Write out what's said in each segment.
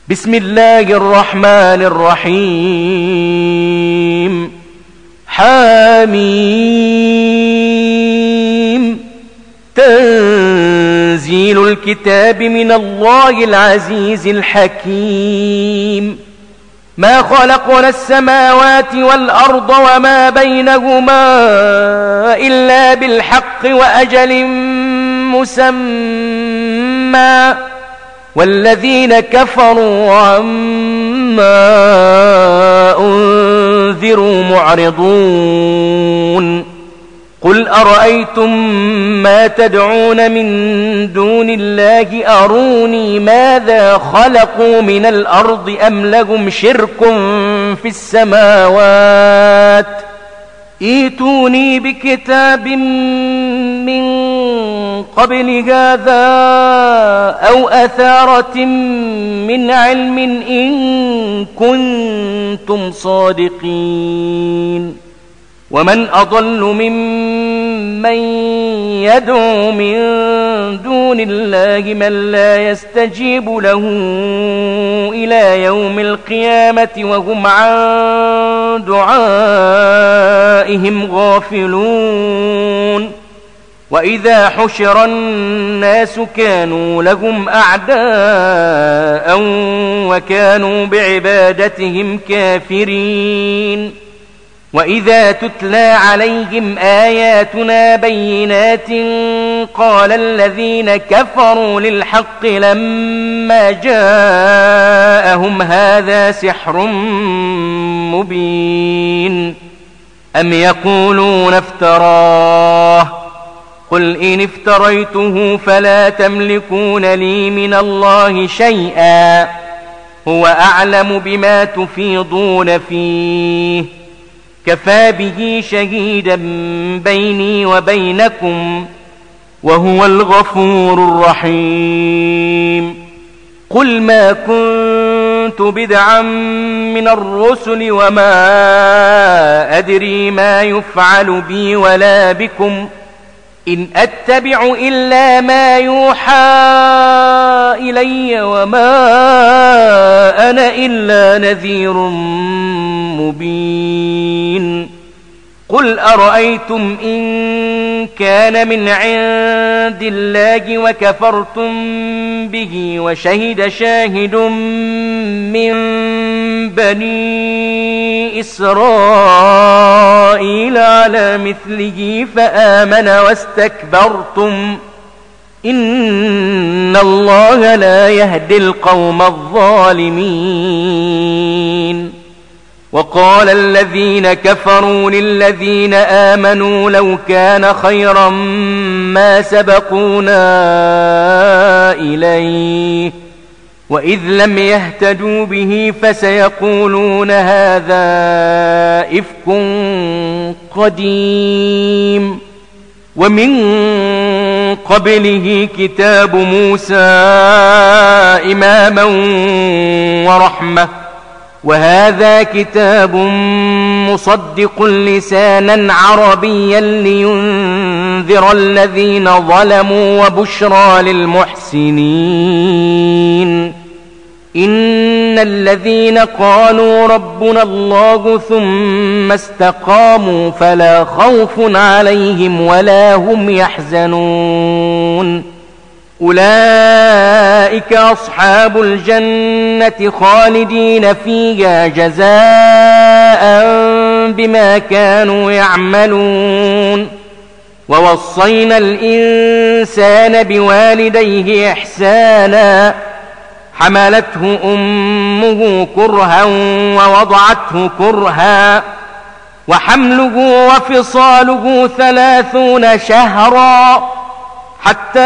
بسم الله الرحمن الرحيم. حميم. تنزيل الكتاب من الله العزيز الحكيم. ما خلقنا السماوات والأرض وما بينهما إلا بالحق وأجل مسمى، والذين كفروا عما أنذروا معرضون. قل أرأيتم ما تدعون من دون الله أروني ماذا خلقوا من الأرض أم لهم شرك في السماوات، ائتوني بكتاب من قبل هذا أو أثارة من علم إن كنتم صادقين. ومن أضل ممن يدعو من دون الله من لا يستجيب له إلى يوم القيامة وهم عن دعائهم غافلون. وإذا حشر الناس كانوا لهم أعداء وكانوا بعبادتهم كافرين. وإذا تتلى عليهم آياتنا بينات قال الذين كفروا للحق لما جاءهم هذا سحر مبين. أم يقولون افتراه، قل إن افتريته فلا تملكون لي من الله شيئا، هو أعلم بما تفيضون فيه، كفى به شهيدا بيني وبينكم وهو الغفور الرحيم. قل ما كنت بدعا من الرسل وما أدري ما يفعل بي ولا بكم، إن أتبع إلا ما يوحى إلي وما أنا إلا نذير مبين. قل أرأيتم إن كان من عند الله وكفرتم به وشهد شاهد من بني إسرائيل على مثله فآمن واستكبرتم، إن الله لا يهدي القوم الظالمين. وقال الذين كفروا للذين آمنوا لو كان خيرا ما سبقونا إليه، وإذ لم يهتدوا به فسيقولون هذا إفك قديم. ومن قبله كتاب موسى إماما ورحمة، وهذا كتاب مصدق لسانا عربيا لينذر الذين ظلموا وبشرى للمحسنين. إن الذين قالوا ربنا الله ثم استقاموا فلا خوف عليهم ولا هم يحزنون. أولئك أصحاب الجنة خالدين فيها جزاء بما كانوا يعملون. ووصينا الإنسان بوالديه إحسانا، حملته أمه كرها ووضعته كرها، وحمله وفصاله 30 شهرا، حتى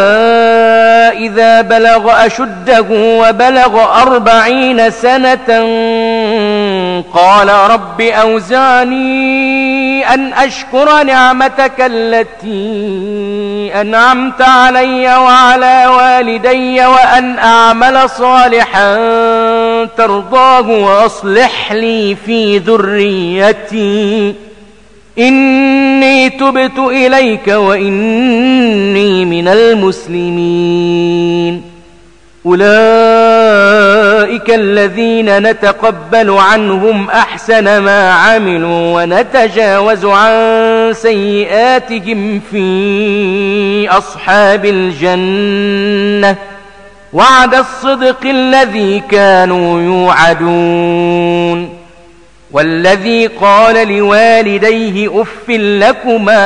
إذا بلغ أشده وبلغ 40 سنة قال رب أوزعني أن أشكر نعمتك التي أنعمت علي وعلى والدي وأن أعمل صالحا ترضاه وأصلح لي في ذريتي إني تبت إليك وإني من المسلمين. أولئك أولئك الذين نتقبل عنهم أحسن ما عملوا ونتجاوز عن سيئاتهم في أصحاب الجنة وعد الصدق الذي كانوا يوعدون. والذي قال لوالديه أف لكما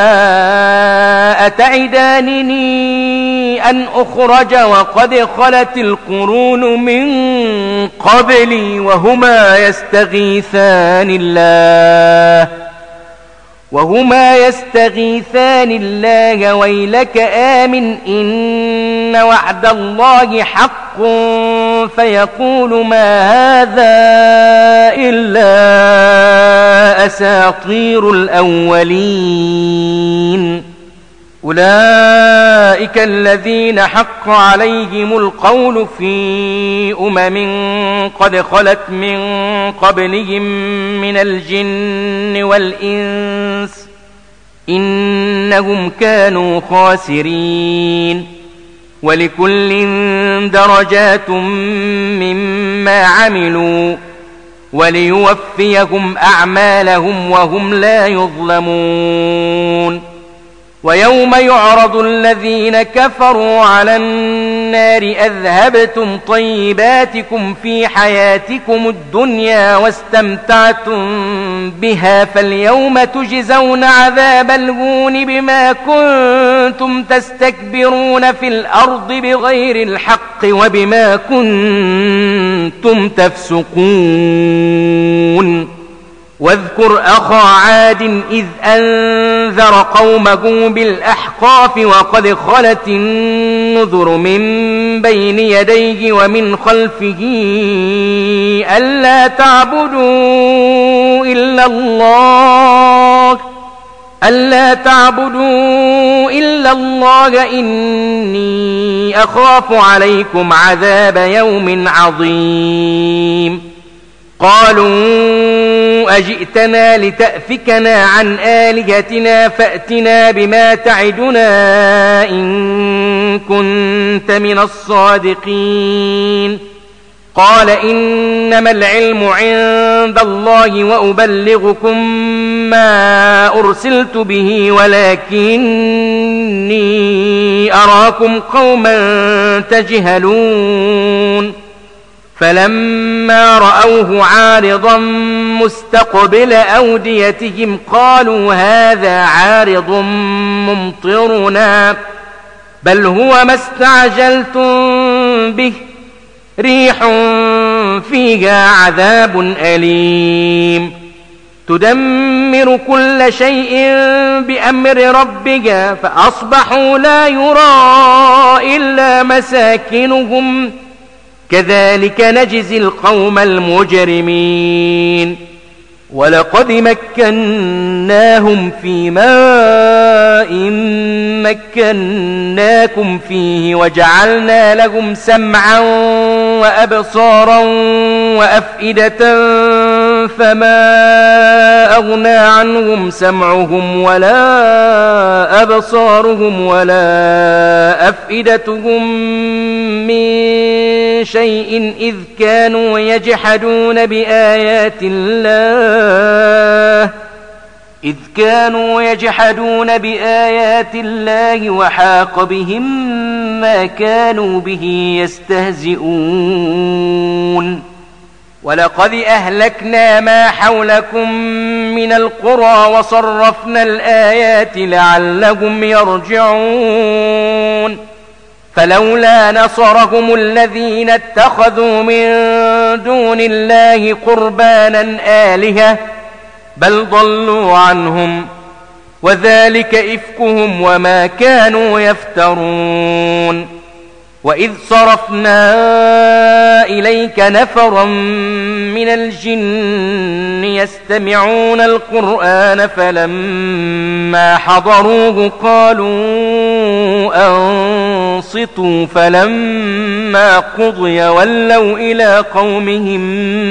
أتعدانني أن أخرج وقد خلت القرون من قبلي وهما يستغيثان الله ويلك آمن إن وعد الله حق فيقول ما هذا إلا أساطير الأولين. أولئك الذين حق عليهم القول في قد خلت من قبلهم من الجن والإنس إنهم كانوا خاسرين. ولكل درجات مما عملوا وليوفيهم أعمالهم وهم لا يظلمون. ويوم يعرض الذين كفروا على النار أذهبتم طيباتكم في حياتكم الدنيا واستمتعتم بها فاليوم تجزون عذاب الهون بما كنتم تستكبرون في الأرض بغير الحق وبما كنتم تفسقون. واذكر أخا عاد إذ أنذر قومه بالأحقاف وقد خلت النذر من بين يديه ومن خلفه ألا تعبدوا إلا الله إني أخاف عليكم عذاب يوم عظيم. قالوا أجئتنا لتأفكنا عن آلهتنا فأتنا بما تعدنا إن كنت من الصادقين. قال إنما العلم عند الله وأبلغكم ما أرسلت به ولكني أراكم قوما تجهلون. فلما رأوه عارضا مستقبل أوديتهم قالوا هذا عارض ممطرنا بل هو ما استعجلتم به ريح فيها عذاب أليم تدمر كل شيء بأمر ربها فأصبحوا لا يرى إلا مساكنهم كذلك نجزي القوم المجرمين. ولقد مكناهم في ماء مكناكم فيه وجعلنا لهم سمعا وأبصارا وأفئدة فما أغنى عنهم سمعهم ولا أبصارهم ولا أفئدتهم من شيء إذ كانوا يجحدون بآيات الله وحاق بهم ما كانوا به يستهزئون. ولقد أهلكنا ما حولكم من القرى وصرفنا الآيات لعلهم يرجعون. فلولا نصرهم الذين اتخذوا من دون الله قربانا آلهة بل ضلوا عنهم وذلك إفكهم وما كانوا يفترون. وإذ صرفنا إليك نفرا من الجن يستمعون القرآن فلما حضروه قالوا أنصتوا فلما قضي ولوا إلى قومهم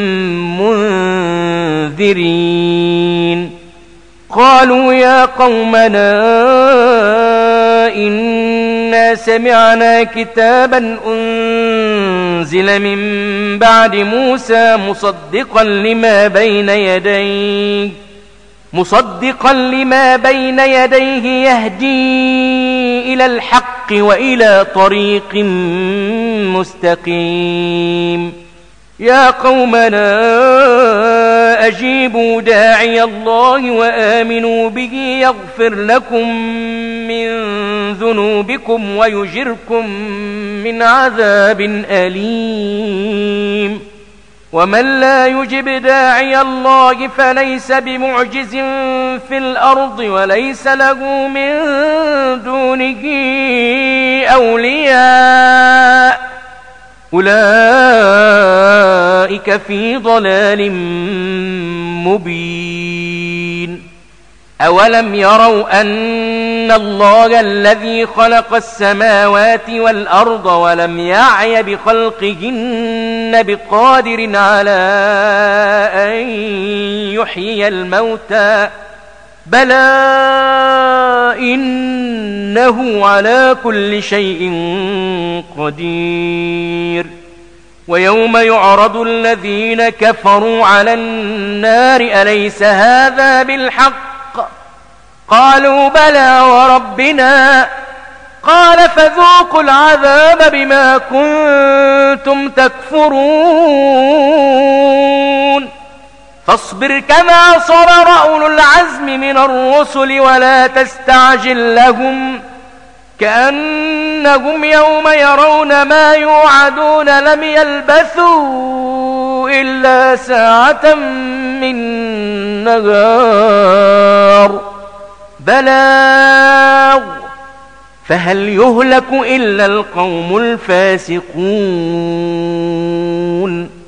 منذرين. قالوا يا قومنا إنا إنا سمعنا كتابا أنزل من بعد موسى مصدقا لما بين يديه يهدي إلى الحق وإلى طريق مستقيم يا قومنا أجيبوا داعي الله وآمنوا به يغفر لكم من ذنوبكم ويجركم من عذاب أليم ومن لا يجب داعي الله فليس بمعجز في الأرض وليس له من دونه أولياء أولئك في ضلال مبين أولم يروا أن الله الذي خلق السماوات والأرض ولم يعي بخلقهن بقادر على أن يحيي الموتى بلى إنه على كل شيء قدير ويوم يعرض الذين كفروا على النار أليس هذا بالحق قالوا بلى وربنا قال فذوقوا العذاب بما كنتم تكفرون فاصبر كما صبر أولو العزم من الرسل ولا تستعجل لهم كأنهم يوم يرون ما يوعدون لم يلبثوا إلا ساعة من نهار بلاغ فهل يهلك إلا القوم الفاسقون